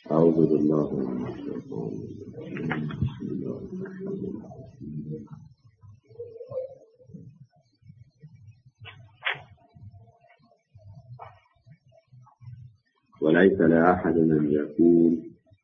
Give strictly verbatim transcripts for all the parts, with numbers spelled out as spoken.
اعوذ بالله من الشیطان الرجیم. بسم الله الرحمن الرحیم. وليس لأحد أن يقول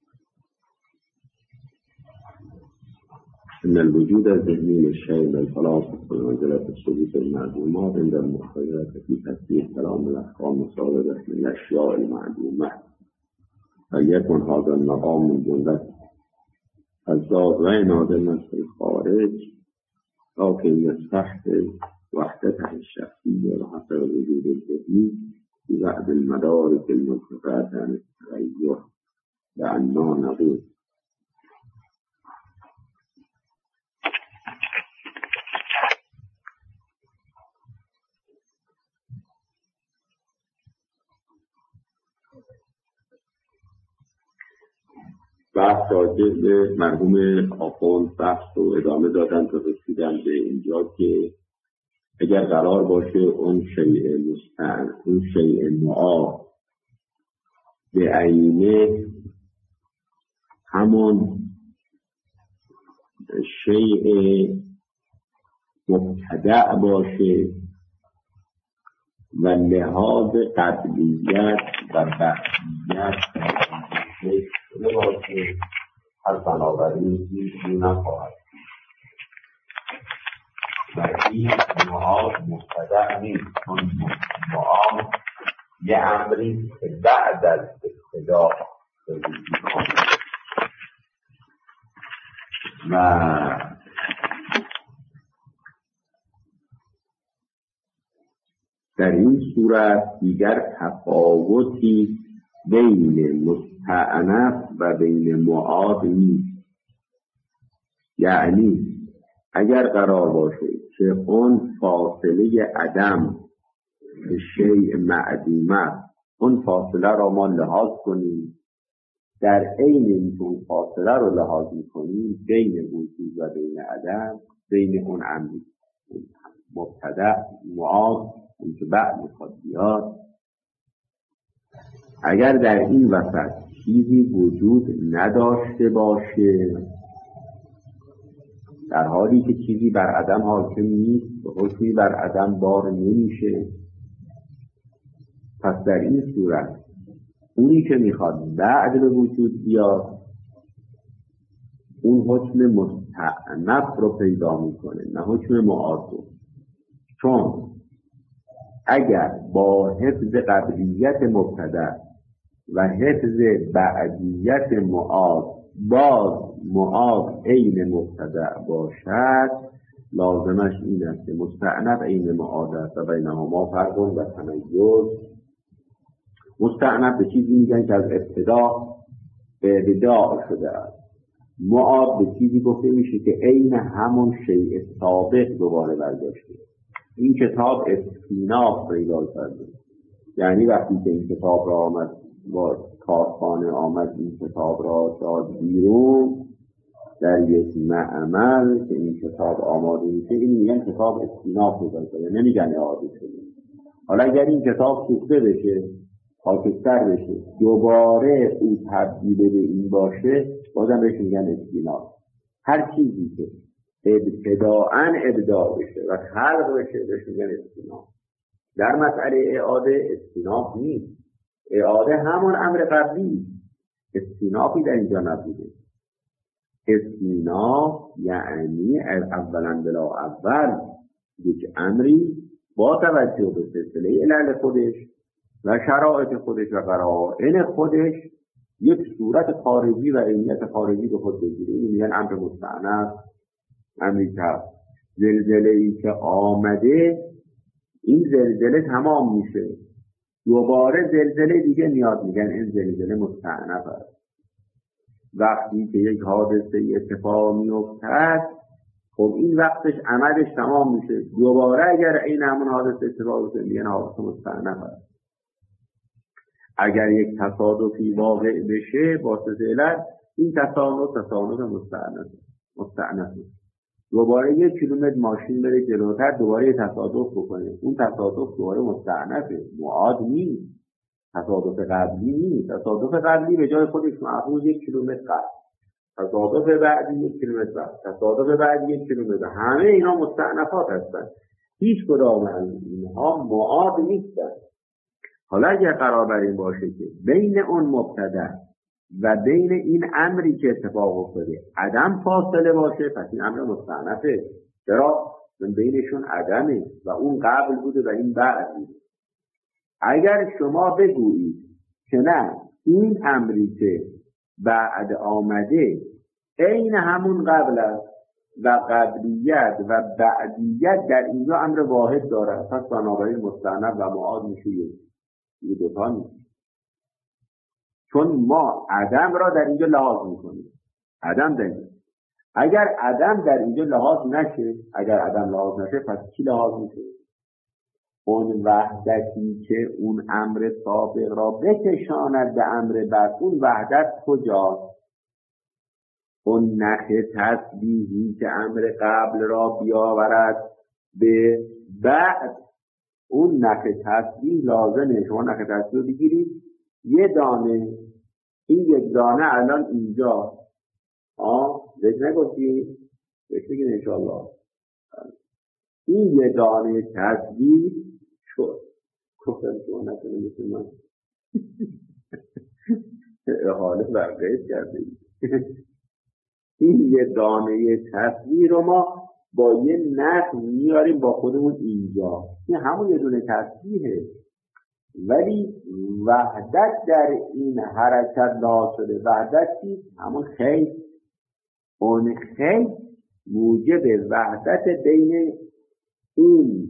إن الوجود الذهني للشيء بالفلاسفة بمنزلة الثبوت المعلومات عند المخرجات في تفسير كلام الأحكام الصادرة من الأشياء المعلومة، فليكن هذا المقام من جملة الذات غير عادم في الخارج، لكن يستحضر وحدته الشخصية وحتى الوجود الذهني في بعض المدارك المرتفعة عن التغير، لأنه نقول بحث راجع به مرحوم آخوند بحث رو ادامه دادن تا رسیدن به اینجا که اگر قرار باشه اون شیء مستعن اون شیء معاد به عینه همون شیء مبتدع باشه و لحاظ قبلیت و بعدیت شده باشه، هر بنابراین چیزی نخواهد و این معاد مبتدع نیست، چون معاد یه امری که بعد از ابتدا به وجود آمده و در این صورت دیگر تفاوتی بین مستعنف و بین معاد نیست. یعنی اگر قرار باشه که اون فاصله عدم به شیء معدومه، اون فاصله را ما لحاظ کنیم، در عین اینکه اون فاصله رو لحاظ میکنیم بین وجود و بین عدم، بین اون امری مبتدع معاد اون که بعد میخواد بیاد، اگر در این وسط چیزی وجود نداشته باشه، در حالی که چیزی بر عدم حاکم نیست و حکمی بر عدم بار نمیشه، پس در این صورت اونی که میخواد بعد به وجود بیاد اون حکم مستعنف رو پیدا میکنه نه حکم معاد رو. چون اگر با حفظ قبلیت مبتدع و حفظ بعدیت معاد باز معاد عین مبتدع باشد، لازمش این است که مستعنف عین معاد است و بینهما فرق و تمیز. مستعنف به چیزی میگن که از ابتدا به ابتدا شده است، معاد به چیزی گفته میشه که عین همون شیء سابق دوباره برگشته. این کتاب استیناف پیدا کرده، یعنی وقتی که این کتاب را آمد با کارخانه آمد این کتاب را داد بیرون در یک معمل که این کتاب آماده میشه، این میگن کتاب استیناف پیدا کرده، نمیگن اعاده شده. حالا اگر این کتاب سوخته بشه، خاکستر بشه، دوباره او تبدیل به این باشه، بازم بهش میگن استیناف. هر چیزی که ابتداعاً ابداع بشه و خلق بشه بهش میگن استیناف. در مسئله اعاده استیناف نیست، اعاده همون امر قبلی، استینافی در اینجا نبوده. استیناف یعنی اولا بلا اول یک امری با توجه به سلسله علل خودش و شرایط خودش و قرائن خودش یک صورت خارجی و عینیت خارجی به خود بگیره. این میگن امر مستعنف. امریکا زلزله ای که آمده، این زلزله تمام میشه، دوباره زلزله دیگه میاد، میگن این زلزله مستعنف است. وقتی که یک حادثه اتفاق میافتد، خب این وقتش عملش تمام میشه، دوباره اگر این همون حادثه اتفاق بیفته میگن حادثه مستعنف است. اگر یک تصادفی واقع بشه با علت، این تصادف تصادف مستعنف مستعنف دوباره یک کیلومتر ماشین بره جلوتر دوباره تصادف بکنه، اون تصادف دوباره مستعنفه، معاد نیست. تصادف قبلی نیست. تصادف قبلی به جای خودش محفوظ یک کیلومتر قبل، تصادف بعدی یک کیلومتر بعد، تصادف بعدی یک کیلومتر، همه اینا مستأنفات هستن، هیچ کدام از اینها معاد نیستن. حالا اگر قرار بر این باشه که بین اون مبتدا و بین این امری که اتفاق افتاده عدم فاصله باشه، پس این امر مستأنفه. چرا؟ من بینشون عدمه و اون قبل بوده و این بعد بوده. اگر شما بگویید که نه این امری که بعد آمده عین همون قبل است و قبلیت و بعدیت در اینجا امر واحد داره، پس بنابراین مستأنف و معاد میشه یه دوتا نیست. چون ما عدم را در اینجا لحاظ میکنیم. عدم در اینجا. اگر عدم در اینجا لحاظ نشه، اگر عدم لحاظ نشه پس چی لحاظ میشه؟ اون وحدتی که اون امر سابق را بکشاند به امر بعد، اون وحدت کجاست؟ اون نخ تسبیحی که امر قبل را بیاورد به بعد، اون نخ تسبیح لازمه. شما نخ تسبیح رو بگیرید، یه دانه، این یک دانه الان اینجا، آه بهش نگفتید؟ بهش بگید انشاءالله. این یه دانه تسبیح شد. گفتم شما نکنه مثل من حاله برقید کرده. این یه دانه تسبیح رو ما با یه نخ میاریم با خودمون اینجا، این همون یه دونه تسبیحه، ولی وحدت در این حرکت لا شده. وحدت چی؟ همون خیل. اون خیل موجب وحدت بین این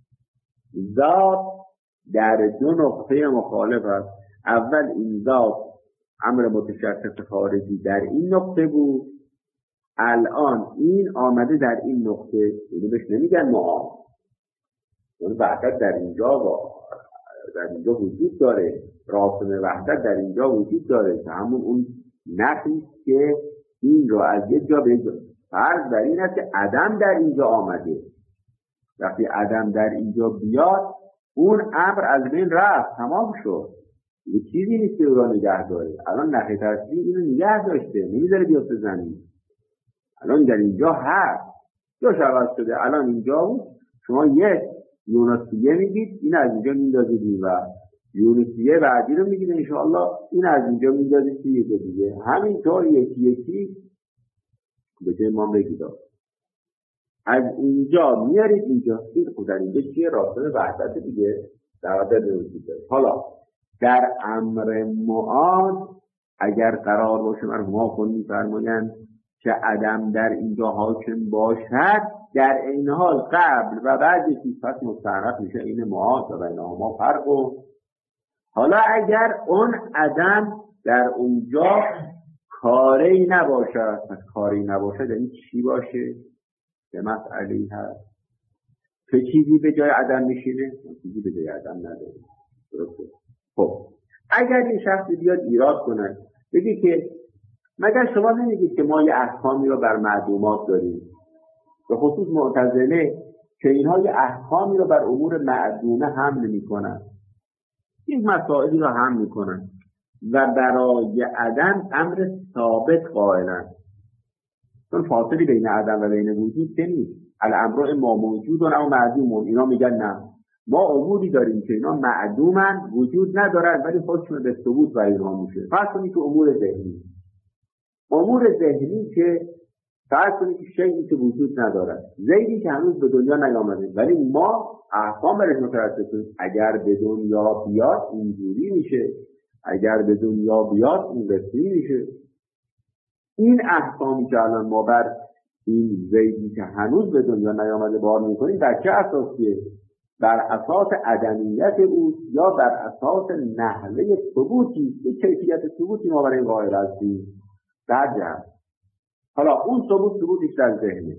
ذات در دو نقطه مخالف است. اول این ذات امر متشخص خارجی در این نقطه بود، الان این آمده در این نقطه، اینو بهش نمیگن معاد. اون وحدت در اینجا و در اینجا وجود داره، راسم وحدت در اینجا وجود داره که همون اون نخی که این رو از یک جا به جا. فرض بر این است که عدم در اینجا آمده. وقتی عدم در اینجا بیاد، اون امر از بین رفت، تمام شد. یه چیزی نیست که او را نگه داره. الان نخ تسبیح اینو نگه داشته، نمیذاره بیاد به زمین. الان در اینجا هست، جاش عوض شده، الان اینجا بود. شما یک یونسیه میگید، این از اینجا میندازید این و یونسیه بعدی رو میگید انشاءالله، این از اینجا میندازید توی یه دیگه. همینطور یکی یکی به جای ما بگید از اینجا میارید اینجا. این خود در اینجا چیه؟ راستان وحدت دیگه در وحدت وجود داره. حالا در امر معاد اگر قرار باشه مرحوما خود میفرمایند که عدم در اینجا حاکم باشد، در این حال قبل و بعد یکی پس مستحرف میشه این معاد و بینهما فرق. و حالا اگر اون عدم در اونجا کاری نباشد، پس کاری نباشد یعنی چی باشه؟ به مسئله هست که چیزی به جای عدم میشینه، چیزی به جای عدم نداره. درسته؟ خب اگر این شخص بیاد ایراد کنه بگی که مگر شما نمیگید که ما یه احکامی رو بر معدومات داریم، به خصوص معتزله که اینها یه احکامی رو بر امور معدومه حمل میکنن، این مسائلی رو حمل میکنن و برای عدم امر ثابت قائلن، چون فاصلی بین عدم و بین وجود که نیست. الامر ما موجود و نه معدومون. اینا میگن نه، ما اموری داریم که اینا معدومن، وجود ندارن، ولی حکم به ثبوت و اینها میشه. فرض کنید که امور ذهنی امور ذهنی که فرض کنید که شیئی که وجود نداره، زیدی که هنوز به دنیا نیامده، ولی ما احکام برش مترتب کنیم. اگر به دنیا بیاد اینجوری میشه، اگر به دنیا بیاد اون قسمی میشه. این احکامی که الان ما بر این زیدی که هنوز به دنیا نیامده بار میکنیم بر چه اساسیه؟ بر اساس عدمیت او یا بر اساس نحوه ثبوتی، یک کیفیت ثبوتی ما برای این قائل هستیم. در جهت حالا اون ثبوت ثبوتش در ذهنه.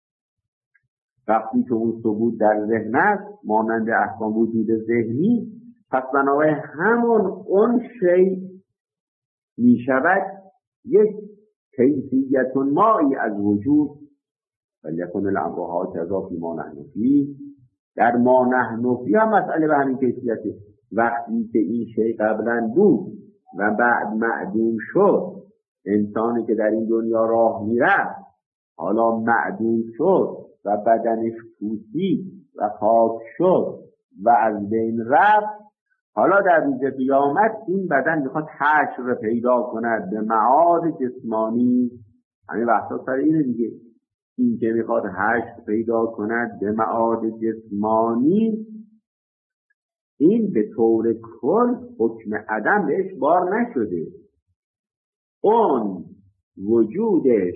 وقتی که اون ثبوت در ذهن است مانند احکام وجود ذهنی، پس بنابراین همون اون شی می شود یک کیفیت مایی از وجود. ولیکن الامر هکذا فی ما نحن فیه، در ما نحن فیه هم مسئله به همین کیفیته. وقتی که این شی قبلا بود و بعد معدوم شد، انسانی که در این دنیا راه میرفت حالا معدوم شد و بدنش پوسید و خاک شد و از بین رفت، حالا در روز قیامت این بدن میخواد حشر پیدا کند به معاد جسمانی. همین بحثا سر اینه دیگه، این که میخواد حشر پیدا کند به معاد جسمانی، این به طور کل حکم عدم بهش بار نشده. اون وجودش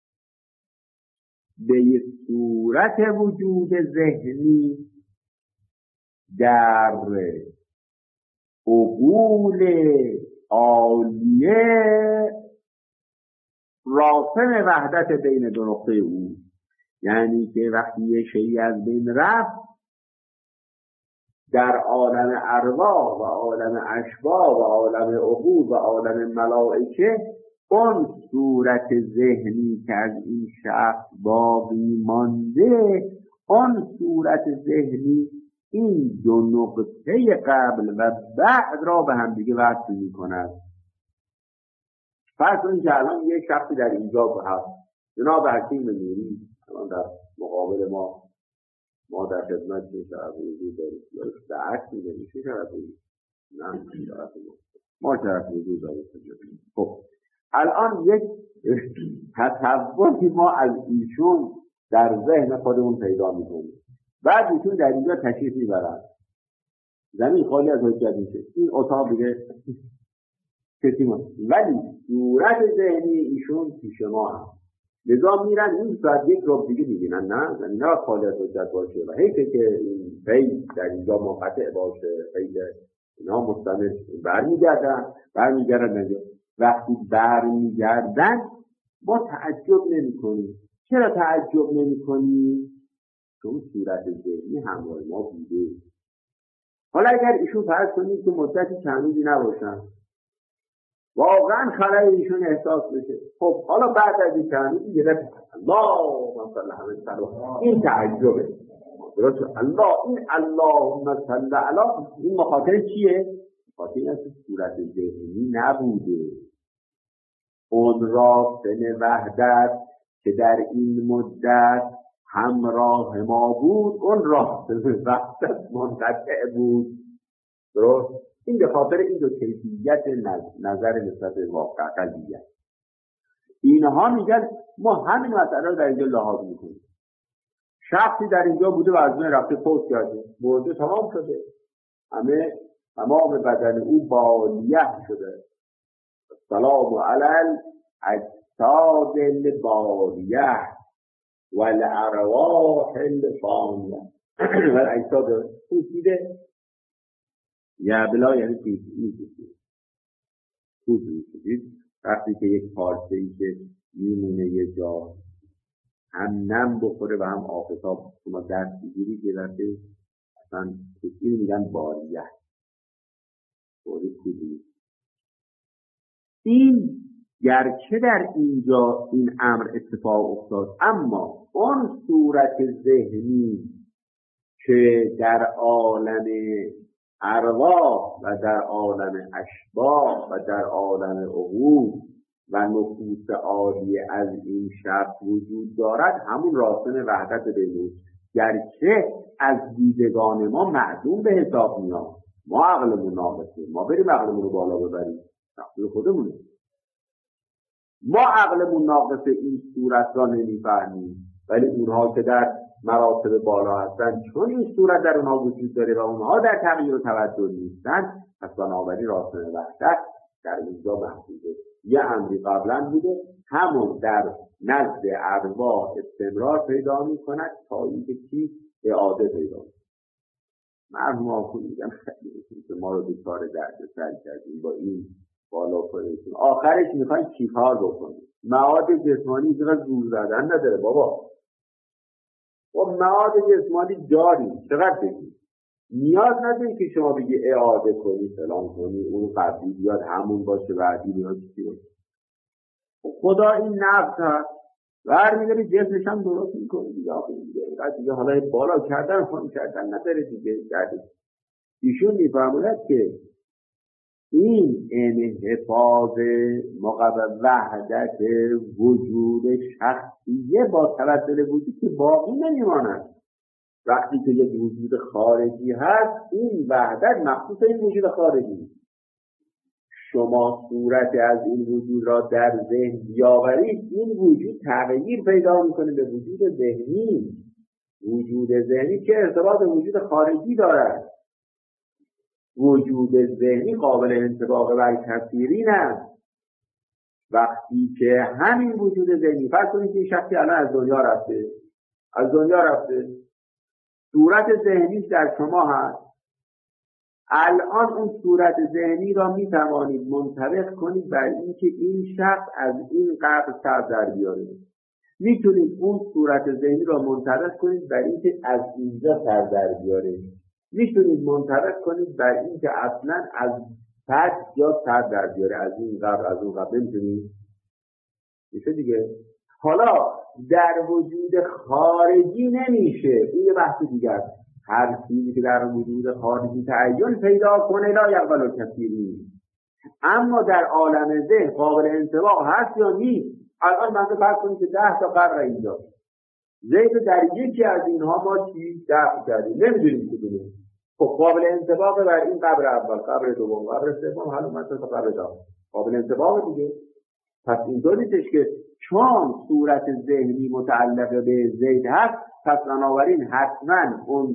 به یه صورت وجود ذهنی در عقول عالیه راسم وحدت بین دو نقطه او، یعنی که وقتی یه شیئی از بین رفت در عالم ارواح و عالم اشباح و عالم عقول و عالم ملائکه، اون صورت ذهنی که از این شخص باقی مانده، اون صورت ذهنی این دو نقطه قبل و بعد را به هم دیگه وصل می کند. فرض کنید که الان یک شخصی در اینجا هست، جناب حکیم نوری الان در مقابل ما، ما در خدمت شرف حضور داریم، در عکس می‌داریم چه شرف حضور؟ نه شرف حضور، ما شرف حضور داریم. خب الان یک تصوری ما از ایشون در ذهن خودمون پیدا می‌کنیم، بعد ایشون در اینجا تشریف میبرن، زمین خالی از حجت میشه، این اتاق دیگه کسی ما، ولی صورت ذهنی ایشون پیش ما هم، لذا میرن این ساعت یک رو دیگه میبینن، نه زمین ها خالی از حجت باشه و حیثه که این فیل در اینجا منقطع باشه، فیل اینا مستمر برمیگردن برمیگردن وقتی برمیگردن ما تعجب نمی کنیم. چرا تعجب نمی کنیم؟ چون صورت ذهنی همراه ما بوده. حالا اگر ایشون فرض کنید که مدتی چند روزی نباشن، واقعا خلای ایشون احساس بشه، خب حالا بعد از این چند روزی گرفت اللهم صل علی محمد، این تعجبه درست. الله این اللهم صل علی، این مخاطر چیه؟ مخاطر این است که صورت ذهنی نبوده. اون راستن وحدت که در این مدت همراه ما بود، اون راستن وحدت منقطع بود. درست؟ این به خاطر این دو کیفیت نظر نسبت به واقع قضیه. اینها میگن ما همین مسئله رو در اینجا لحاظ میکنیم. شخصی در اینجا بوده و از من رفته فوت کرده، مرده تمام شده، همه تمام بدن او بالیه شده. سلام علی اجساد البالیه و الارواح الفانیه. و اجساد پوسیده یا بلا یعنی پوسیده پوسیده وقتی که یک پارچه ای که میمونه یه جا هم نم بخوره و هم آفتاب شما دست بگیری که دسته اصلا پوسیده میگن بالیه بالی پوسیده. این گرچه در اینجا این امر اتفاق افتاد، اما اون صورت ذهنی که در عالم ارواح و در عالم اشباح و در عالم عقول و نفوس عالی از این شخص وجود دارد، همون راستن وحدت بینون، گرچه از دیدگان ما معدوم به حساب میاد. ما عقلمون ناقصه، ما بریم عقلمون رو بالا ببریم، عقل خودمونه. ما عقلمون ناقصه، این صورت را نمیفهمیم، ولی اونها که در مراتب بالا هستن چون این صورت در اونها وجود داره و اونها در تغییر و تبدل نیستن، پس بنابراین راستن وحدت در اینجا محدوده. یه امری قبلا بوده، همون در نزد ارواح استمرار پیدا میکند تا اینکه چی اعاده پیدا میکند. مرحوم آخون میگم خیلی که ما رو بیکار درد سر کردیم با این بالا کنیتون، آخرش میخواین چی کار بکنیم؟ معاد جسمانی چقدر زور زدن نداره بابا. و معاد جسمانی داریم، چقدر بگیم؟ نیاز نداری که شما بگی اعاده کنی فلان کنی، اون قبلی بیاد همون باشه بعدی بیاد چی باشه. خدا این نفس هست برمی‌داره جسمش هم درست میکنه دیگه. آخه دیگه دیگه حالا بالا کردن خون کردن نداره دیگه. ایشون میفرماید که این انحفاظ مقابل وحدت وجود شخصیه با توسل وجود که باقی نمیماند. وقتی که یک وجود خارجی هست، این وحدت مخصوص این وجود خارجی. شما صورت از این وجود را در ذهن بیاورید، این وجود تغییر پیدا میکنه به وجود ذهنی. وجود ذهنی که ارتباط وجود خارجی دارد. وجود ذهنی قابل انطباق بر کثیرین است. وقتی که همین وجود ذهنی، فرض کنید که این شخصی الان از دنیا رفته از دنیا رفته صورت ذهنیش در شما هست. الان اون صورت ذهنی را می توانید منطبق کنید بر اینکه این شخص از این قبر سر در بیاره. میتونید اون صورت ذهنی را منطبق کنید بر اینکه از اینجا سر در بیاره. میتونید منطبق کنید بر اینکه اصلا از پس یا سر در بیاره، از این قبر از اون قبر. نمیتونید میشه دیگه. حالا در وجود خارجی نمیشه، این یه بحث دیگه است. هر چیزی که در وجود خارجی تعین پیدا کنه لا یقبل الکثیر نیست، اما در عالم ذهن قابل انطباق هست یا نیست. الان بنده فرض کنید که ده تا قبر اینجا، زید در یکی از اینها ما چی دفع کردیم، نمیدونیم کدومه. خب قابل انطباق بر این قبر اول، قبر دوم، قبر سوم، حالا مثلا قبر چهارم قابل انطباق دیگه. پس اینطور نیستش که چون صورت ذهنی متعلق به زید هست، پس بنابراین حتما اون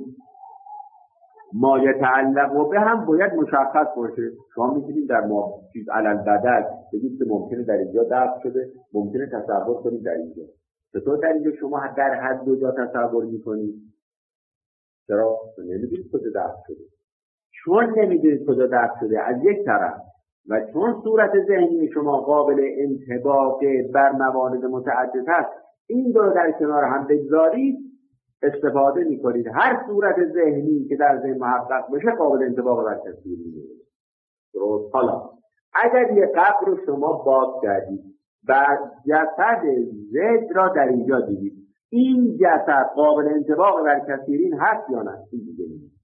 ما یتعلق به هم باید مشخص باشه. شما میتونید در ما چیز علل بدل بگید که ممکنه در اینجا دفع شده، ممکنه تصور کنید در اینجا. چطور در اینجا شما در حد دو جا تصور میکنید؟ چرا؟ نمیدونید کجا دفع شده. چون نمیدونید کجا دفع شده از یک طرف، و چون صورت ذهنی شما قابل انطباق بر موارد متعدد هست، این دو در کنار هم بگذارید، استفاده میکنید هر صورت ذهنی که در ذهن محقق بشه قابل انطباق بر تصویر میشه. درست. حالا اگر یه قبر رو شما باز کردید و جسد زید را در اینجا دیدید، این جسد قابل انطباق بر کثیرین هست یا نه؟ این دیگه نیست.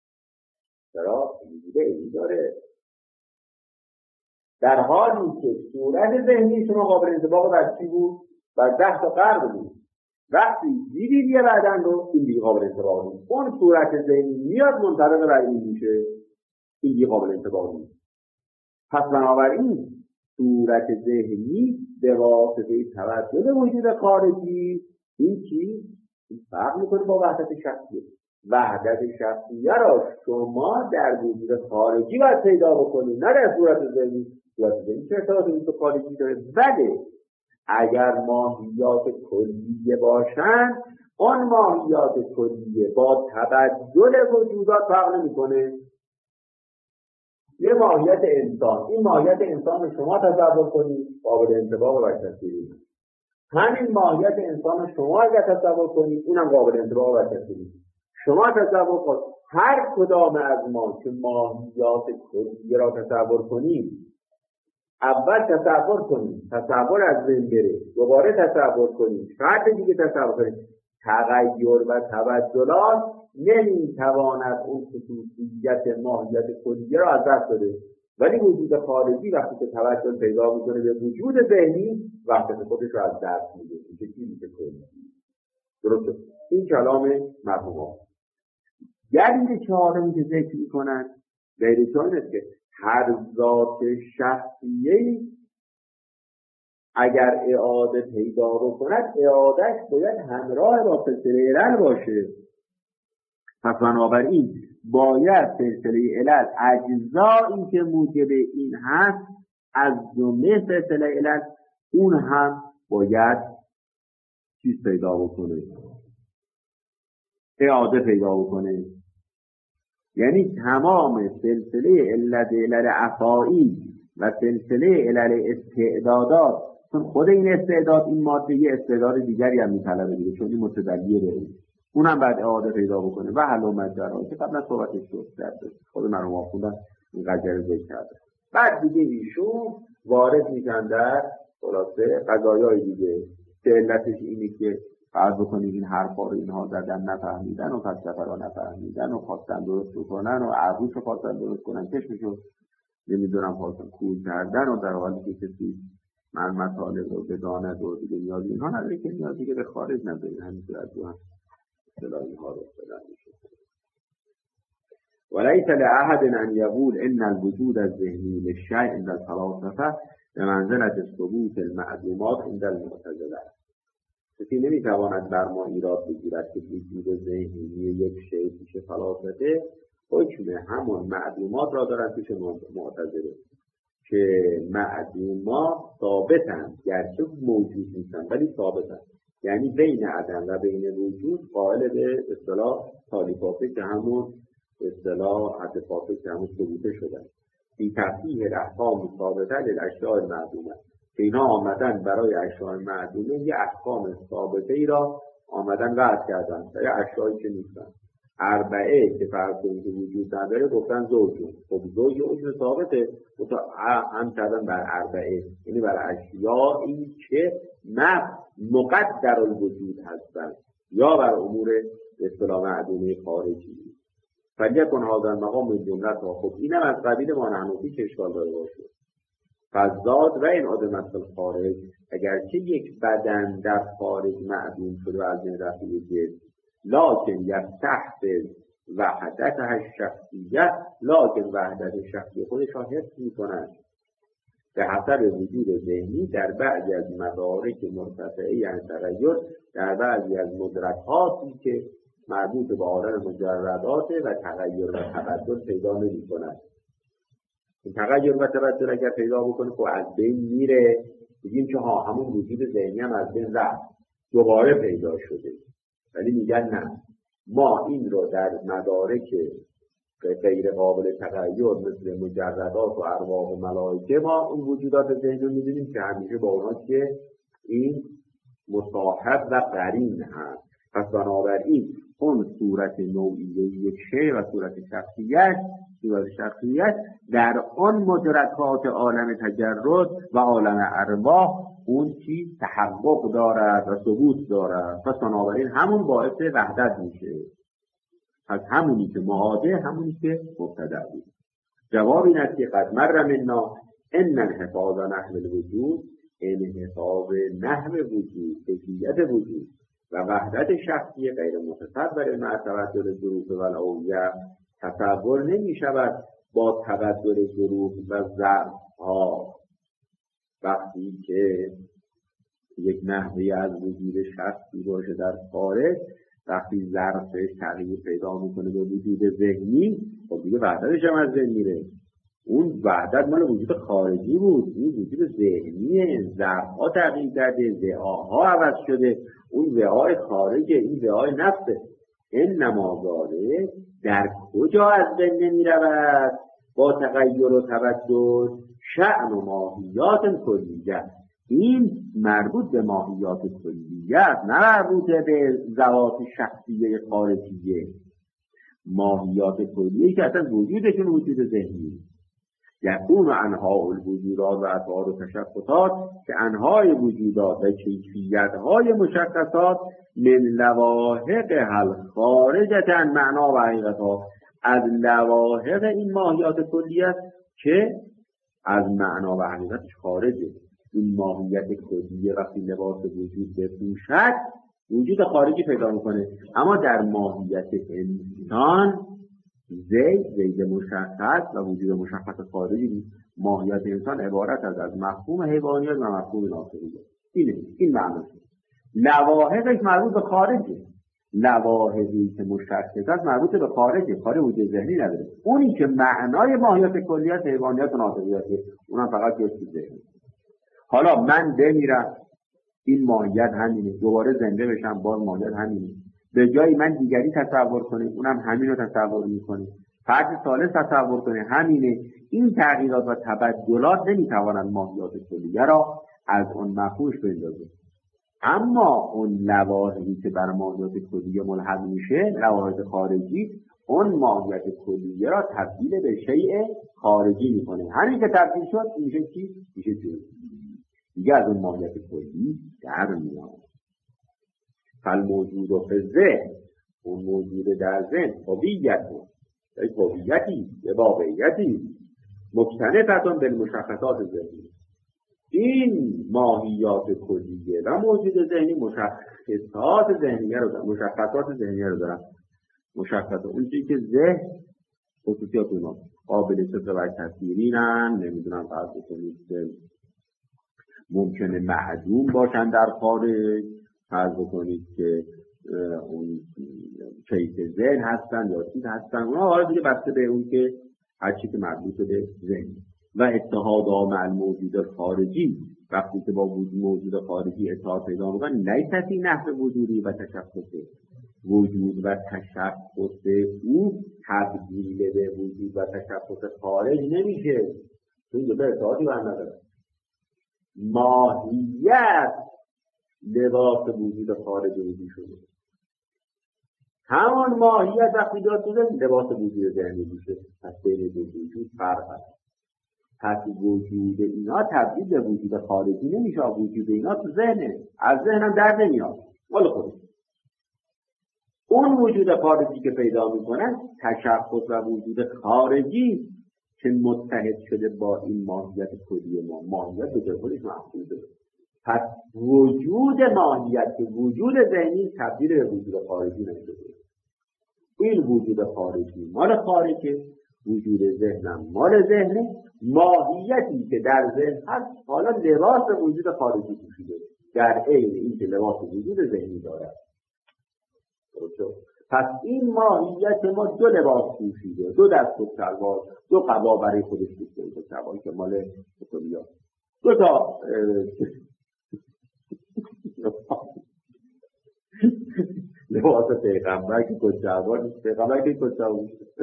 چرا؟ این دیگه این داره. در حالی که صورت ذهنی شما قابل انطباق بر چی بود؟ بر ده تا قبر بود. وقتی دیدید یه بدن رو، این دیگه قابل انطباق نیست. اون صورت ذهنی میاد منطبق بر این میشه، این دیگه قابل انطباق نیست. پس بنابراین صورت ذهنی به واسطه توسل وجود خارجی این چیز فرق میکنه با وحدت شخصیه. وحدت شخصیه را شما در وجود خارجی باید پیدا بکنید، نه در صورت ذهنی. صورت ذهنی چه ارتباطی وجود خارجی داره؟ بله، اگر ماهیات کلیه باشند، آن ماهیات کلیه با تبدل وجودات فرق نمیکنه. یه ماهیت انسان، این ماهیت انسان رو شما تصور کنید قابل انطباق و تصویری. همین ماهیت انسان رو شما اگر تصور کنید اونم قابل انطباق و تصویری. شما تصور کنید هر کدام از ما که ماهیات کلیه را تصور کنید، اول تصور کنید، تصور از ذهن بره، دوباره تصور کنید، فرد دیگه تصور کنید. تغییر و تبدلات نمیتواند اون خصوصیت ماهیت کلیه را از دست بده. ولی وجود خارجی وقتی که تبدل پیدا میکنه به وجود ذهنی، وحدت خودش را از دست میده. این چیزی میشه کلی. درسته؟ این کلام مرحوم ها. دلیل چهارمی که ذکر میکنن غیر چون است که هر ذات شخصیه اگر اعاده پیدا بکند، اعادهش باید همراه با سلسله علل باشه. پس بنابراین باید سلسله علل اجزایی که موجب این هست از جمله سلسله علل اون هم باید چیز پیدا بکنه، اعاده پیدا بکنه. یعنی تمام سلسله علل علل افعالی و سلسله علل استعدادات، چون خود این استعداد این ماده یه استعداد دیگری هم میطلبه دیگه، چون این متدلیه داره، اونم بعد اعاده پیدا بکنه و حل و مجرا که قبلا صحبتش شد کرده، خود مرحوم آخوندم این قضیه ذکر کرده. بعد دیگه ایشون وارد میشن در خلاصه قضایای دیگه که علتش اینه که فرض بکنید این حرفا رو اینها زدن نفهمیدن و فلسفه رو نفهمیدن و خواستن درست بکنن و عروض رو خواستن درست کنن، چشمشو نمیدونم خواستن کور کردن و در حالی که کسی من مطالب رو بداند و دیگه نیازی اینها نداره که نیاز دیگه به خارج نداره. همینطور از دو هم اصطلاح اینها رو اصطلاح میشه. وليس لأحد أن يقول إن الوجود الذهني للشيء عند الفلاسفة بمنزلة الثبوت المعلومات عند المعتزلة. کسی نمیتواند بر ما ایراد بگیرد که وجود ذهنی یک شیء پیش فلاسفه حکم همون معلومات را دارد پیش معتزله، که معلومات ثابتند گرچه موجود نیستند ولی ثابتند، یعنی بین عدم و بین وجود قائل به اصطلاح تالیفافه که همون اصطلاح حدفافه که همون ثبوته شدن این تصحیح احکام ثابته للاشیاء معلومه، که اینا آمدن برای اشیاء معلومه یه احکام ثابته ای را آمدن وضع کردن برای اشیایی که نیستن. اربعه که فرض کنید وجود نداره گفتن زوجون، خب زوج عجب ثابته هم کردن بر اربعه، یعنی بر اشیایی که مقدر الوجود هستن یا بر امور اصطلاح معلومه خارجی. فلیکن هذا المقام من جملتها. خب اینم از قبیل ما نحنفی که اشکال داره باشه. فزاد و این عدمت الخارج، اگرچه یک بدن در خارج معدوم شده و از بین رفته جسم، لکن یستحفظ وحدتها الشخصیه، لکن وحدت شخصی خودش را حفظ می‌کند به حسب وجود ذهنی در بعضی از مدارک مرتفعه عن تغییر، در بعضی از مدرکاتی که مربوط به عالم مجردات و تغییر و تبدل پیدا نمی کند. این تغییر و تبدل اگر پیدا بکنه خب از بین میره، بگیم که ها همون وجود ذهنی هم از بین رفت دوباره پیدا شده. ولی میگن نه، ما این رو در مدارک غیر قابل تغییر مثل مجردات و ارواح و ملائکه ما اون وجودات ذهنی رو میدونیم که همیشه با اونا که این مصاحب و قرین هست. پس بنابراین اون صورت نوعیه یک شیء و صورت شخصیت صورت شخصیت در آن مدرکات عالم تجرد و عالم ارواح اون چیز تحقق دارد و ثبوت دارد. پس بنابراین همون باعث وحدت میشه. پس همونی که معاده همونی که مبتدع بود. جواب این است که قد مر منا ان انحفاظ نحو الوجود، انحفاظ نحو وجود، کیفیت وجود و وحدت شخصی غیر متصور مع تبدل ظروف و الاولیاء تصور نمی شود با تبدل ظروف و ظرف ها. وقتی که یک نحوی از وجود شخصی باشه در خارج، وقتی ظرفش تغییر پیدا میکنه به وجود ذهنی، خب دیگه وحدتش هم از ذهن میره. اون وحدت مال وجود خارجی بود، این وجود ذهنیه، ظرف‌ها تغییر کرده، وعاها عوض شده، اون وعای خارجه، این وعای نفسه. این نمازاله در کجا از بین نمی رود با تغییر و تبدل؟ شأن و ماهیات کلیه. این مربوط به ماهیات کلیه است، نه مربوط به ذوات شخصیه خارجیه. ماهیات کلیه که اصلا وجودشون وجود ذهنی. یکون انواع الوجودات و اطوار و تشخصات، که انواع وجودات و کیفیت‌های مشخصات من لواحق الخارجة عن معنا و حقیقتها، از لواحق این ماهیات کلیه است که از معنا و حقیقتش خارجه. این ماهیت کلیه وقتی لباس وجود بپوشد وجود خارجی پیدا میکنه، اما در ماهیت انسان زید زید مشخص و وجود مشخص خارجی نیست. ماهیت انسان عبارت از از مفهوم حیوانیت و مفهوم ناسویه. اینه این معناست. لواحقش مربوط به خارجه، لواحقی که مشخص است مربوط به خارجه، کار وجود ذهنی نداره. اونی که معنای ماهیت کلیت حیوانیت و ناسویه، اونم فقط یک چیز ذهنی. حالا من بمیرم، این ماهیت همینه، دوباره زنده بشم، باز ماهیت همینه. به جای من دیگری تصور کنه، اونم همین رو تصور میکنه. فرد ثالث تصور کنه، همینه. این تغییرات و تبدلات نمیتوانند ماهیات کلیه را از اون مفهومش بندازه. اما اون لواحقی که بر ماهیات کلیه ملحق میشه، لواحق خارجی، اون ماهیت کلیه را تبدیل به شیء خارجی میکنه. همین که تبدیل شد میشه چی؟ میشه جزئی. دیگه از اون ماهیت کلی در میاد. فالموجود و فزه، اون موجود در ذهن هویت بود، یک هویتی، یه واقعیتی مختلفتون به مشخصات ذهنی. این ماهیات کلیه و موجود ذهنی مشخصات ذهنیه رو دارن، مشخصات ذهنیه رو دارن. مشخصات اون چیزی که ذهن خصوصیات اونا قابل صدق و تصویرینن، نمیدونم فرض بکنید که ممکنه معدوم باشن در خارج، فرض بکنید که اون کیف ذهن هستن یا چیز هستن، اونا حالا دیگه بسته به اون که هر چی که مربوط به ذهن و اتحاد مع الموجود خارجی. وقتی که با موجود خارجی اتحاد پیدا میکنن، لیست فی نحو وجودی و تشخص وجود و تشخص او تبدیل به وجود و تشخص خارج نمیشه، چون دو تا اتحادی با هم نداره. ماهیت لباس وجود خارج وجود شده، همان ماهیت وقتی داد شده لباس وجود ذهنی میشه. پس بین دو وجود فرق هست. پس وجود اینا تبدیل به وجود خارجی نمیشه، وجود اینا تو ذهنه، از ذهن هم در نمیاد مال خودش. اون وجود خارجی که پیدا میکنن تشخص و وجود خارجی که متحد شده با این ماهیت کلی ما، ماهیت به جای خودش محفوظه. پس وجود ماهیت که وجود ذهنی تبدیل به وجود خارجی نمیشه. این وجود خارجی مال خارجه، وجود ذهنم مال ذهنه. ماهیتی که در ذهن هست حالا لباس وجود خارجی پوشیده، در عین این که لباس وجود ذهنی داره. پس این ماهیت ما دو لباس پوشیده، دو دست و شلوار، دو قبا برای خودش پوشیده، شلواری که مال کلیه، دو تا لباس پیغمبر که کچه‌وار نیست، پیغمبر که کچه‌وار نیست.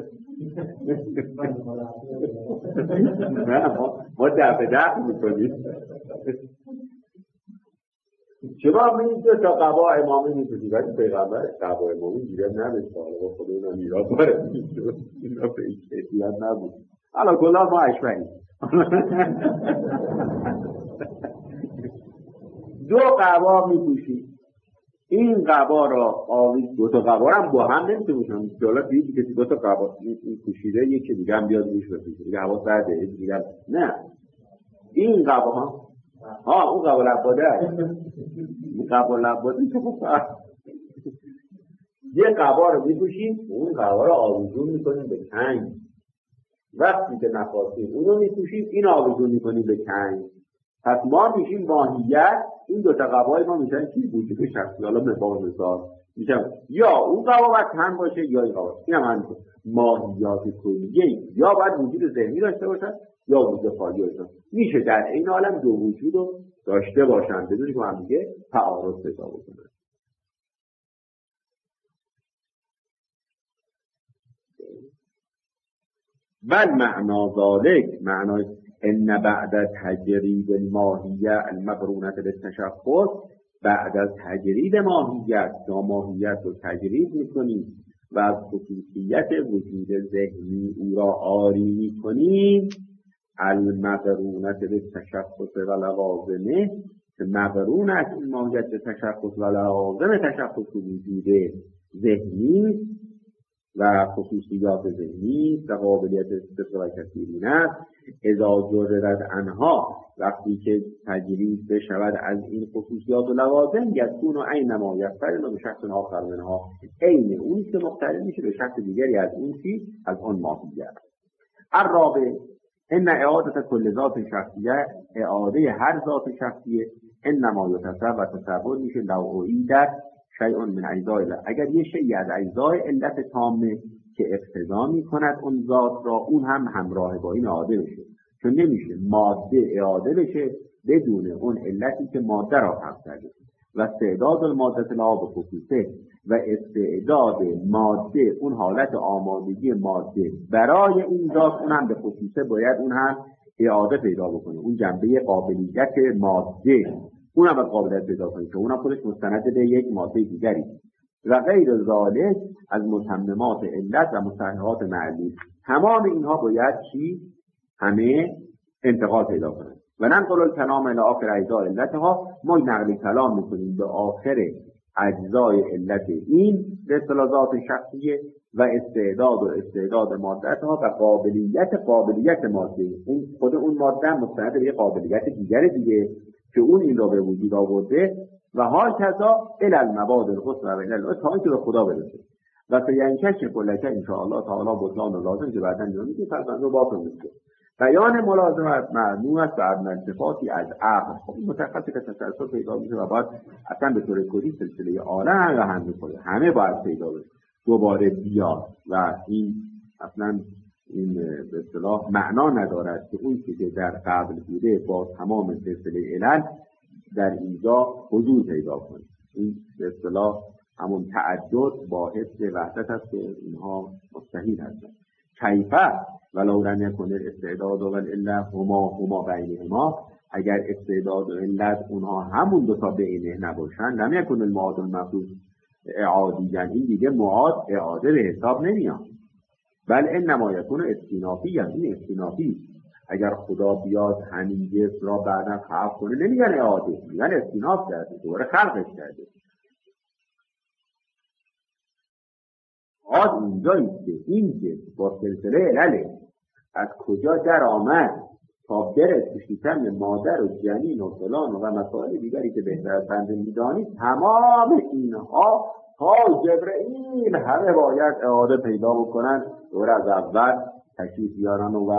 نه ما دفع دفع میکنیم. شما میگید دو تا قبا امامی میپوشید، ولی پیغمبر قبا امامی دیگه نداشت، حالا خود اونا میراد باره میشد، اینا به این کیفیت نبود. حالا کلا ما اشبهیم. دو قبا میپوشید، این قبا را آویز، دو تا قبا هم با هم نمیتونه باشن. جالا دیدی که دو تا قبا پوشیده، یکی دیگه هم بیاد روش بپوشه، دیگه حواس برده، یکی دیگه نه. این قبا ها ها اون قبا لباده است، این قبا لباده که بفرد یه قبا رو میپوشیم، اون قبا رو آویزون میکنیم به کنگ. وقتی که نخواستیم اون رو میپوشیم، این آویزون میکنیم به کنگ. پس ما میشیم ماهیت، این دوتا قبای ما میشن چی؟ وجود شخصی. حالا مثال مثال میشن یا اون قبا باید تن باشه یا این قبا. این هم همینطور ماهیات کلیه یا باید وجود ذهنی داشته باشن یا وجود خارجی داشته. میشه در این عالم دو وجود رو داشته باشن بدون که هم دیگه تعارض پیدا بکنن. بل معنا ذالک، معنای ان بعد تجرید الماهیه المقرونه بالتشخص، بعد از تجرید ماهیت یا ماهیت رو تجرید میکنیم و از خصوصیت وجود ذهنی او را عاری میکنیم، المقرونه بالتشخص و لوازمه، که مقرون از این ماهیت به تشخص و لوازم تشخص وجود ذهنی و خصوصیات ذهنی و قابلیت استفاده و تفسیرین است. اذا جرد انها، وقتی که تجرید بشود از این خصوصیات و لوازم، یکون و عین ما یقترن به شخص آخر منها، عین اونی که مقترن میشه به شخص دیگری از اون چی، از اون ماهیت. الرابع ان اعاده کل ذات شخصیه، اعاده هر ذات شخصیه، انما یتصور و تصور میشه لو در شیء من اجزای، اگر یه شیء از اجزای علت تامه که اقتضا میکند اون ذات را، اون هم همراه با این اعاده بشه. چون نمیشه ماده اعاده بشه بدون اون علتی که ماده را خلق کرده. و استعداد الماده لا به خصوصه، و استعداد ماده اون حالت آمادگی ماده برای این ذات، اون هم به خصوصه باید اون هم اعاده پیدا بکنه، اون جنبه قابلیت ماده اون هم قابلیت پیدا کنه که اون هم خودش مستند به یک ماده دیگری. و غیر ذالک از متممات علت و مستحقات معلول، تمام اینها باید چی؟ همه انتقال پیدا کنند. و ننقل الکلام الی آخر اجزاء علتها، ما نقل کلام میکنیم به آخر اجزای علت این به اصطلاح ذات شخصیه و استعداد و استعداد مادت ها و قابلیت قابلیت ماده. اون خود اون ماده مستند به قابلیت دیگر دیگه که اون این را به وجود آورده و حال کذا الی المباد الحسن و الی الحسن تا اینکه به خدا برسه و فینکش کلکه ان شاء الله تعالی بطلان و لازم که بعدا میگه که فرضاً رو باطل میشه. بیان ملازمت معلوم است به ادنی صفاتی از عقل. خب این مشخصه که تسلسل پیدا میشه و بعد اصلا به طور کلی سلسله عالم هم میخوره، همه باید پیدا بشه دوباره بیاد و این اصلا این به اصطلاح معنا ندارد که اون که در قبل بوده با تمام سلسله علل در اینجا حضور پیدا کنه. این به اصطلاح همون تعدد با حس وحدت است که اینها مستحیل هستند. کیفه ولو لم یکن الاستعداد و العلت هما هما بینهما، اگر استعداد و علت اونها همون دو تا بینه نباشن لم یکن المعاد المفروض اعادی، یعنی این دیگه معاد اعاده به حساب نمیاد، بل انما یکون استینافی، یعنی این استینافی. اگر خدا بیاد همین جسم را بعدا خلق کنه نمیگن اعاده، میگن استیناف کرده، دوباره خلقش کرده. آد اینجاییست که این جسم با سلسله علله از کجا در آمد تا برد کشیتن مادر و جنین و فلان و مسائل دیگری که بهتر از بنده میدانید، تمام اینها تا جبرئیل همه باید اعاده پیدا بکنن، دور از اول تشریف بیارن و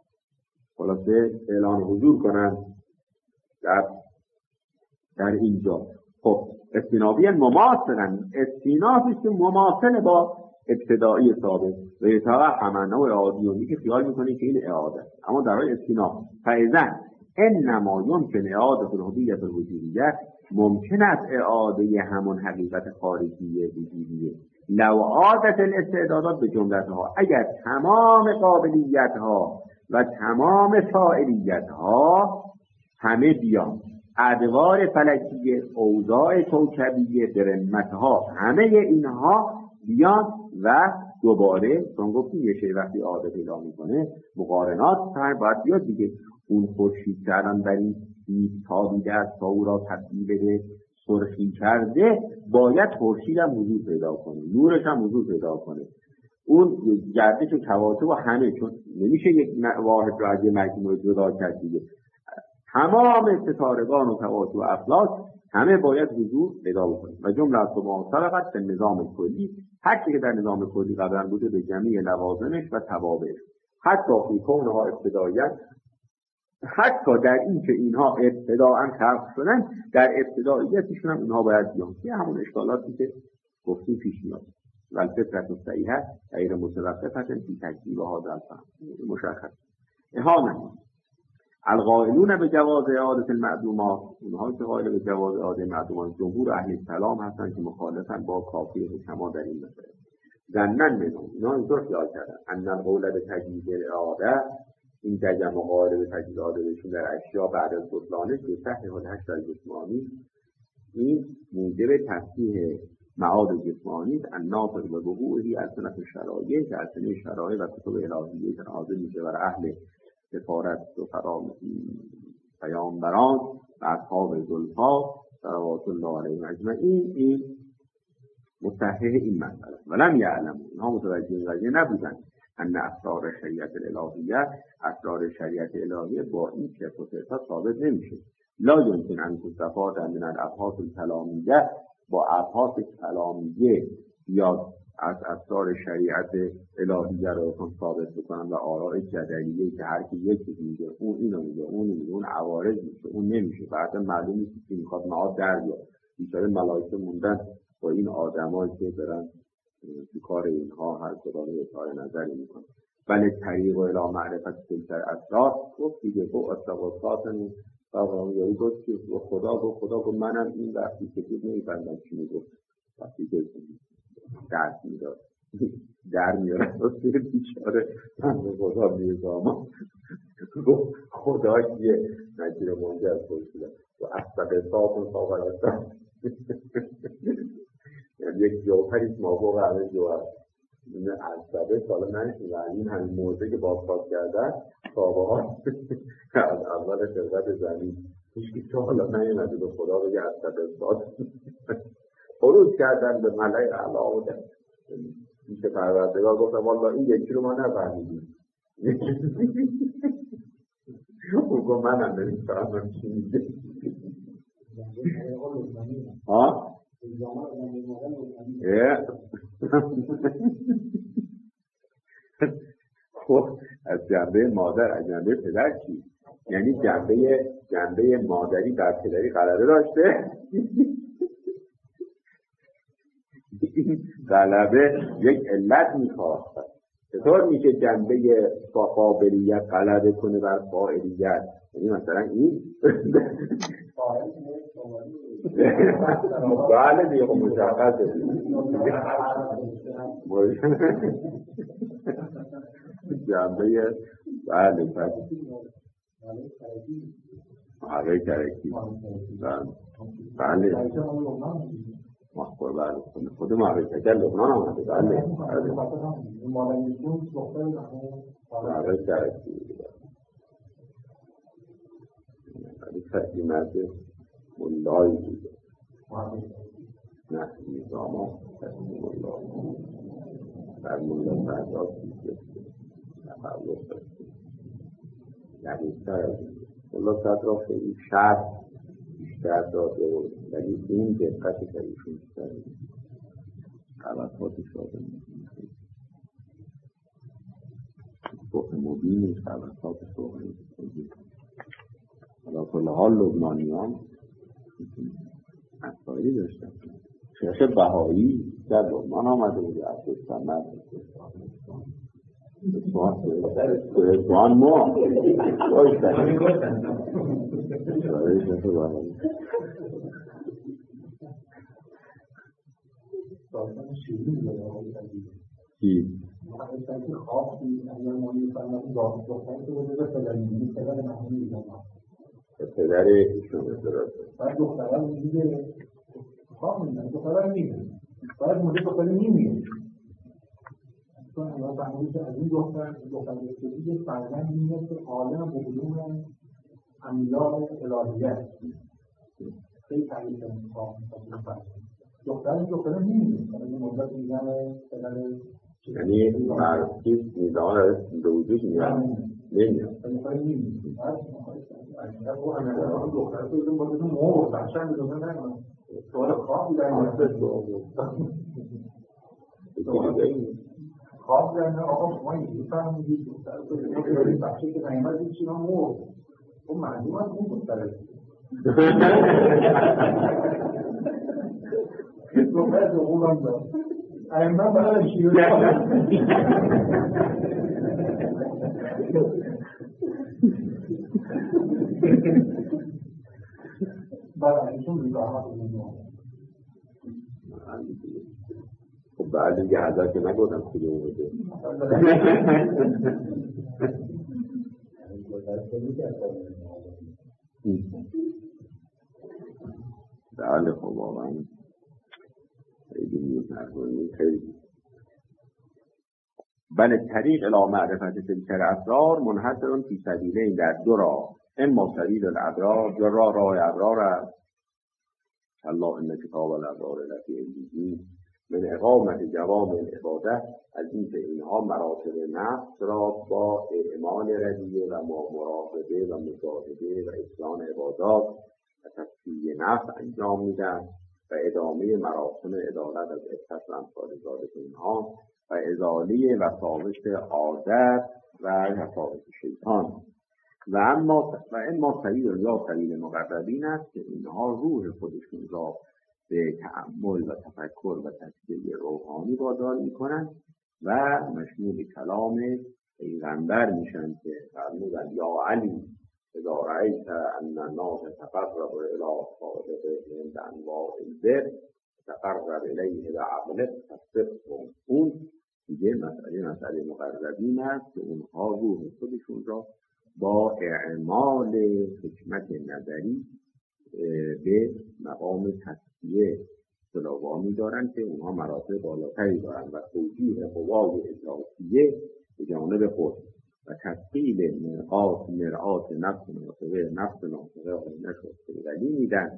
خلاصه اعلان حضور کنن در در اینجا. خب استینافی مماثلن، استینافی که مماثل با ابتدایی ثابت و یتوقع همانه و اعادیونی که خیال میکنه که این اعاده، اما در رای استیناف فایزن انما یمکن اعاده الهویت الوجودیه، ممکن است اعاده همون حقیقت خارجی وجودیه. لو عادت الاستعدادات به جملتها، اگر تمام قابلیت ها و تمام فاعلیت ها همه بیان، ادوار فلکیه، اوضاع کوکبیه، درمتها، همه اینها بیان و دوباره چون گفتیم یه شی وقتی عادت پیدا میکنه مقارنات سر باید بیاد دیگه. اون خورشید کردن بر این سیب تابیده است تا او را تبدیل به سرخی کرده، باید خورشید هم حضور پیدا کنه، نورش هم حضور پیدا کنه، اون گردش و کواکب و همه، چون نمیشه یک واحد را از یه مجموعه جدا کرد دیگه، تمام ستارگان و کواکب و افلاک همه باید حضور پیدا بکنه. و جمله از ما سبقت به نظام کلی، هر چی که در نظام کلی قدر بوده به جمعی لوازمش و توابعش، حتی فی کونها ابتداییت، حتی در این که اینها ابتداعا خلق شدن در ابتداییتشون هم اینها باید بیان. یه همون اشکالاتی که گفتیم پیش میاد. و فطرت صحیحه غیر متوقفه فی تکذیب هذا الفهم، مشخص. اهانت القائلون به جواز اعاده المعدومات، اونها که قائل به جواز اعاده معدومات جمهور اهل کلام هستن که مخالفن با کافی حکما در این مسئله. ظنن منهم، اینا اینطور خیال کردن ان القول به تجدید الاعاده، این دجم و قائل به تجدید اعاده بشون در اشیا بعد از بطلانش به صحیح الحشر الجسمانی، این موجب تصحیح معاد جسمانی الناطق به وقوعی از سنت شرایع که از سنت شرایع و کتب الهیه تنازل میشه بر اهل سفارت و فرام پیامبران و اصحاب ذوالفقار صلوات الله علیهم اجمعین، این مصحح این مسئله. ولم یعلم، اینها متوجه این قضیه نبودند ان اسرار شریعت الهیه، اسرار شریعت الهیه با این کیف و صفات ثابت نمیشه. لا یمکن ان تستفاد من الابحاث الکلامیه، با ابحاث کلامیه یا از اسرار شریعت الهیه رو ثابت بکنن و آراء جدلیه که هر کی یکی میگه اون اینو میگه اون میگه اون عوارض میشه، اون نمیشه. بعدا معلوم نیست که میخواد معاد در بیاد. بیچاره ملائکه موندن با این آدمایی که دارن تو کار اینها هر کدام یه کار نظری میکنن. بله طریق و الی معرفت تلک اسرار، گفت دیگه گفت استغاثاتن و یعنی گفت که خدا گفت خدا گفت منم این وقتی که بود نمیفهمم چی میگفت، وقتی که درد میداد در میاره راسته بیچاره من به خدا میزاما گفت خدا کیه نجیر منجه از کنشیدن و اصلا ساتون ساقل هستم یعنی یک جوهریست ما با همه جوهر این اصلا سالا نشید و این همین موضوع که بازخواست کردن سابقه ها از اول خلقت زمین هیچ که سالا نیمده به خدا بگه اصلا سات خروج کردن به ملأ اعلی و پیش پروردگار گفتم والا این یکی رو ما نفهمیدیم. او گفت منم نمیفهمم چی میگه. ها؟ خب از جنبه مادر از جنبه پدر چی؟ یعنی جنبه جنبه مادری بر پدری غلبه داشته. این غلبه یک علت میخواست. چطور میشه جنبه قابلیت غلبه کنه بر فاعلیت؟ یعنی مثلا این بله دیگه مشخصه جنبه بله بله آره کرکی بله مخبر بله خود معرکه در لبنان آمده بله بله کرکی بله کرکی مرده ملایی بوده نه نظاما ملایی در ملا فرداد بیده تفرق بسته یعنیستر از ملا صدرا خیلی شرط بیشتر داده و ولی این دقتی که ایشون بیشتر قوضاتی شاده میکنه صبح مبینی قوضات صبح میکنه حالا کل حال لبنانیان مسائلی داشتن. شیخ بهایی در لبنان آمده بود از سمت اسوان ما داشتن شیخ بهایی چی؟ پدر ایشون اصلاح باید دختران میگه خواه میدن دختران میگه باید مورد دختر نمیگه چون اما فهمیدی که از این دختر دختر بسیدی فرزن میگه که عالم بگلوم امیلار الهیت خیلی تحلیل کنیم خواه میدن دختران دختران نمیگه این مدت میزنه پدر یعنی مرسی میزان به وجود میاد نمیاد دختران نمیگه اگر وہ ہمیں دختر تو एकदम بہت مو بچہ میں تو نہیں ہے تو خواب دینا خواب دینا آقا شما میفهمم میگید دختر تو خیلی بچه که نمیاد چی مو اون معلومه اون دختره دختر تو اونم داره اینا برای شیوه برایشون می‌داهد خب بعد دیگه حضرت که نگفتم کدوم بوده بله خب واقعا خیلی می‌کنی خیلی بله طریق الی معرفت تلک الاسرار منحصر فی سبیلین در دو راه اما سبیل الابرار یا راه راه ابرار است الله ان کتاب الابرار لفی علیین من اقامت جوامع العبادت از اینکه اینها مراتب نفس را با اعمال ردیه و مراقبه و مجاهده و احسان عبادات و تصفیه نفس انجام میدن و ادامه مراسم عدالت از عفت و امثال ذالک اینها و ازاله وساوس عادت و وساوس شیطان و اما و اما سبیل یا سبیل مقربین است که اینها روح خودشون را به تأمل و تفکر و تسکیه روحانی وادار میکنند و مشمول کلام پیغمبر میشن که فرمودند یا علی اذا رأیت ان الناس تقرب الی خالقهم بانواع البر تقرب الیه بعقلک فاصدقهم. اون دیگه مسئله مسئله مقربین است که اونها روح خودشون را با اعمال حکمت نظری به مقام تصفیه صلوامی دارند که اونها مراتب بالاتری دارند و توجیه قوای اضافیه به جانب خود و تثقیل مرآت مرآت نفس ناطقه نفس ناطقه آینه شد ولی میدن و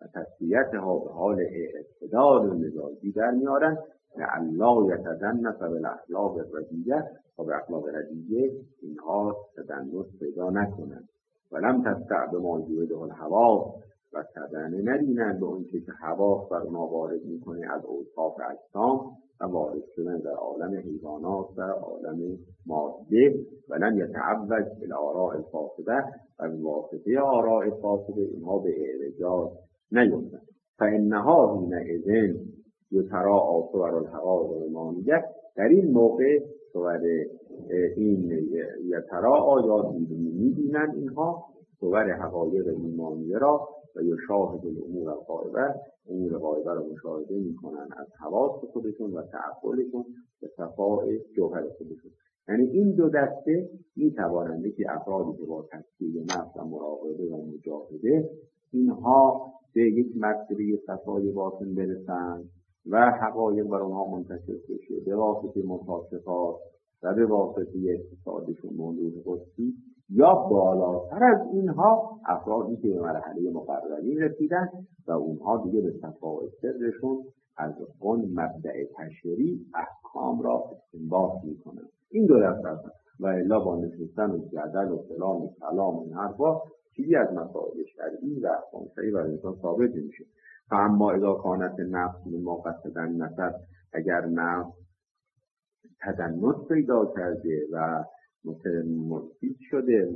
تسلیتها به حال اعتدال مزاجی در میارن لعلا یتدنس بالاخلاق الردیه و به اخلاق ردیه اینها تدنس پیدا نکنند. ولم تستع بما یوجه الهوا و تدنه نبینند به اون که هوا بر اونها وارد میکنه از اوصاف اجسام و وارد شدن در عالم حیوانات در عالم ماده. ولم یتعوج بالآراء الفاسده و به واسطه آراء فاسده اینها به اعوجاج نیفتند. فانها حینئذ یتری صور الحقائق الایمانیه، در این موقع صور این یتری آیا میبینند اینها صور حقایق ایمانیه را و یشاهد الامور الغایبه، امور غایبه را مشاهده میکنن از حواس خودشون و تعقلشون به صفای جوهر خودشون. یعنی این دو دسته میتوانند که افرادی که با تسکیه نفس و مراقبه و مجاهده اینها به یک مرتبه صفای باطن برسند و حقایق بر اونها منتشر بشه به واسطه مکاشفات و به واسطه اقتصادشون موضوع قدسی، یا بالاتر از اینها افرادی که به مرحله مقربین رسیدن و اونها دیگه به صفای سرشون از اون مبدأ تشریع احکام را استنباط میکنن. این دو دسته هستن و الا با نشستن و جدل و فلان و کلام و این حرفا چیزی از مسائل شرعی و احکام شرعی برای انسان ثابت نمیشه. اما اذا کانت نفس ما قصدن نفس، اگر نفس تدنس پیدا کرده و مفید شده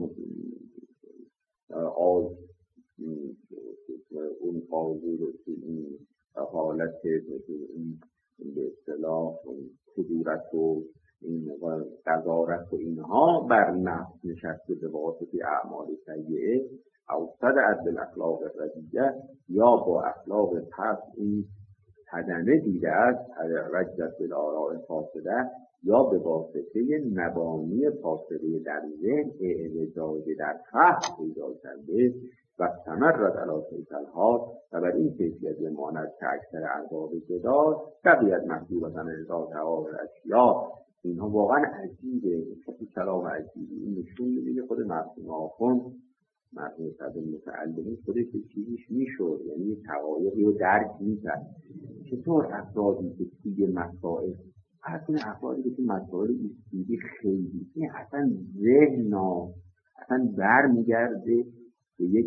آز اون قاضی رو که این حالت این به اصطلاح کدورت و این قضاوت و اینها بر نفس نشسته به واسطه اعمال سیئه او صدعت بالاخلاق الردیه، یا با اخلاق پس این تدنه دیده است رجت بالآراء فاسده، یا به واسطه مبانی فاسده در ذهن اعوجاج در فهم پیدا کرده و استمرت علی تلک الحال و بر این کیفیت ماند که اکثر ارباب جدال بقیت محجوبة عن تعالی الاشیاء. اینها واقعا عجیبه، این کلام عجیبه. این نشون میده خود مرحوم آخوند مرحوم صدر متعلمی خودش چیزیش میشد، یعنی حقایقی رو درک میکرد. چطور افرادی که توی مسائل اصلا افرادی که توی مسائل اصولی خیلی این اصلا ذهن اصلا برمیگرده به یک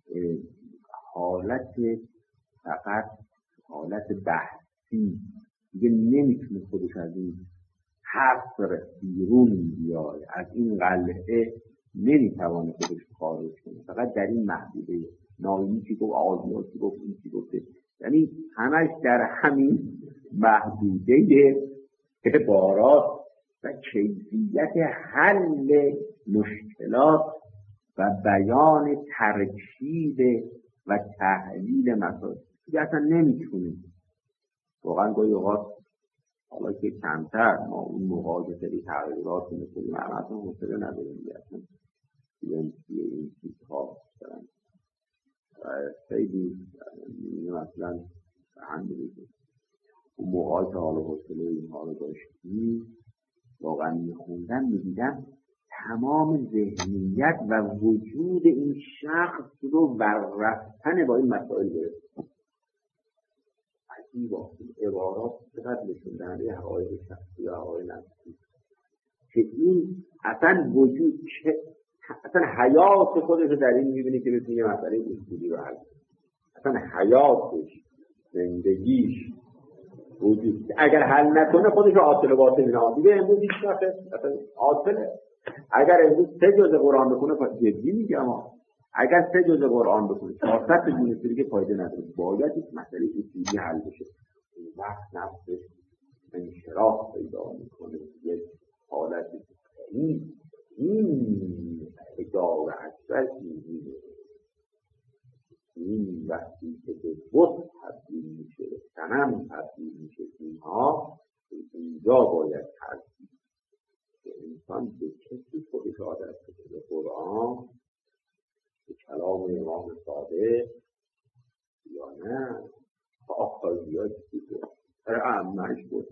حالت فقط حالت بحثی، دیگه نمیتونه خودش از این حصر بیرون بیاره، از این قلعه نمیتوانه خودش خارج کنه، فقط در این محدوده ناینی چی گفت آزمون چی گفت این چی گفته، یعنی همش در همین محدوده عبارات و کیفیت حل مشکلات و بیان ترکیب و تحلیل مسائل دیگه اصلا نمیتونه. واقعا گاهی اوقات حالا که کمتر ما اون موقع خیلی تغییرات میکنیم همه اصلا حوصله نداریم دیگه، اصلا این چیزها خیلی مثلا هم بودیم اون موقعی که حالا حوصله اینها رو داشتیم واقعا میخوندم میدیدم تمام ذهنیت و وجود این شخص رو بررفتن با این مسائل گرفت. عجیبا عبارات چقدر نشون دهنده حقایق شخصی و حقایق نفسی که این اصلا وجود که اصلا حیات خودش رو در این میبینی که بتونی یه مسئله اصولی رو حل کنی. اصلا حیاتش زندگیش وجود اگر حل نکنه خودش رو عاطل و باطل می‌دونه. دیگه امروز هیچ وقت اصلا عاطله. اگر امروز سه جزء قرآن بخونه پس جدی میگم اگر سه جزء قرآن بخونه چهارصد تا جنس دیگه فایده نداره. باید این مسئله اصولی حل بشه. این وقت نفسش انشراح پیدا میکنه یک حالت این این ادعا اکبر اینه. این وقتی که به بت تبدیل میشه به صنم تبدیل میشه اینها اینجا باید تبدیل که انسان به کسی خودش عادت بشه به قرآن به کلام امام صادق یا نه آخازیات چیزه اعمش بود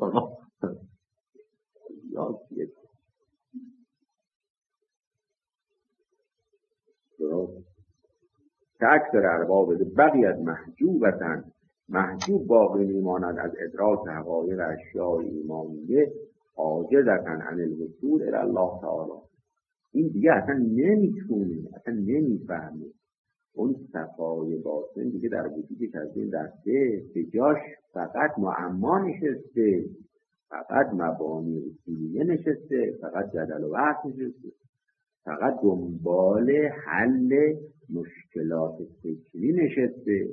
یا چیه درست که اکثر ارباب بقیت محجوبتن، محجوب باقی میماند از ادراک حقایق اشیاء ایمانیه، عاجزتن عن الوصول الی الله تعالی. این دیگه اصلا نمیتونه، اصلا نمیفهمه اون صفای باطن دیگه در وجودش از این رفته، به جاش فقط معما نشسته، فقط مبانی اصولیه نشسته، فقط جدل و بحث نشسته، فقط دنبال حل مشکلات فکری نشسته.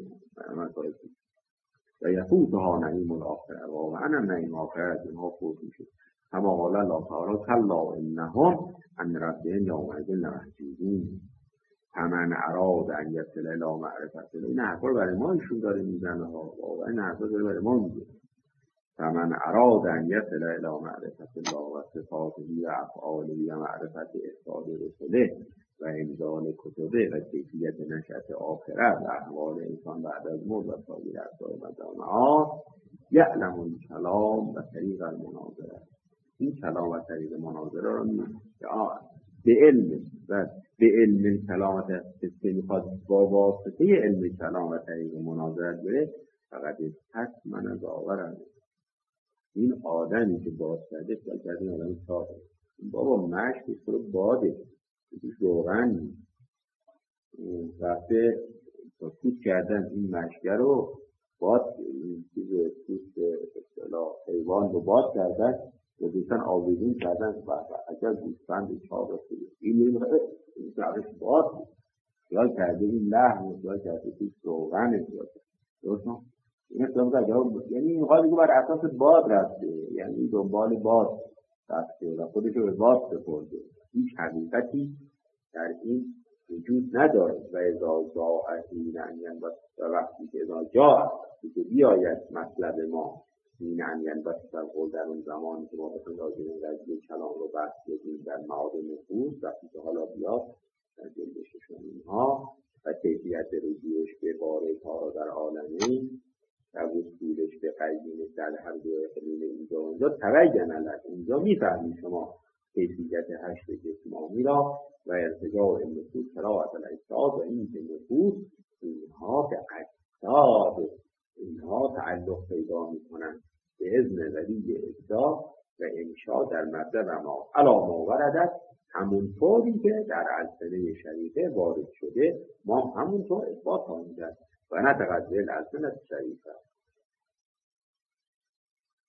و یفوتها نعیم الاخره، واقعا هم نعیم آخرت اینها فوت میشه. اما قال الله تعالی کلا انهم عن ربهم یومئذ لمحجوبون فمن اراد ان یصل الی معرفت الله. این حرفا رو برای ما ایشون داره میزنه ها، واقعا این حرفا داره برای ما میگه. فمن اراد ان یصل الی معرفت الله و صفاته و افعاله و معرفت ارشاد رسله و انزال کتبه و کیفیت نشأت آخرت و احوال انسان بعد از مرگ و سایر اسرار مدامات، یعلم الکلام و طریق المناظره. این کلام و طریق مناظره رو میگه به علم و به علم کلام که میخواد با واسطه علم کلام و طریق مناظره بره، فقط پس من از آورم. این آدمی که باز کرده که این آدم صاحبه بابا مشک تو رو باده توش روغن وقتی پوست کردن این مشکه رو باد چیز پوست اصطلاح حیوان رو باد کردن و دوستان آویزون کردن و اگر گوسفند چهار رسید این میره این درش باد خیال کرده این لحم خیال کرده توش روغن درستان این اصلا جواب، یعنی این قاضی که بر اساس باد رفته، یعنی دنبال باد رفته و خودش رو به باد سپرده. هیچ حقیقتی در این وجود نداره. و اذا جاء حین ان ینبسط، وقتی که اذا جاء که بیاید مطلب ما حین ان ینبسط القول، در اون زمانی که ما بخوایم راجع به قضیه کلام رو بحث کنیم در معادن نفوس، وقتی که حالا بیاد در جلد ششم اینها و کیفیت رجوعش به باره کارا در عالمین و وصولش به قیدینش در هر دو اقلیم اینجا و اونجا تبین علت، اینجا میفهمید شما کیفیت هشت جسمانی را و ارتجاع النفوس قرائت الاجساد و این که نفوس اینها به اجساد اینها تعلق پیدا میکنند به اذن ولی اجزا و انشاء در مطلب ما علا ما وردت، همونطوری که در السنه شریفه وارد شده ما همونطور اثبات خواهیم کرد و نه تقدر السنه شریفه.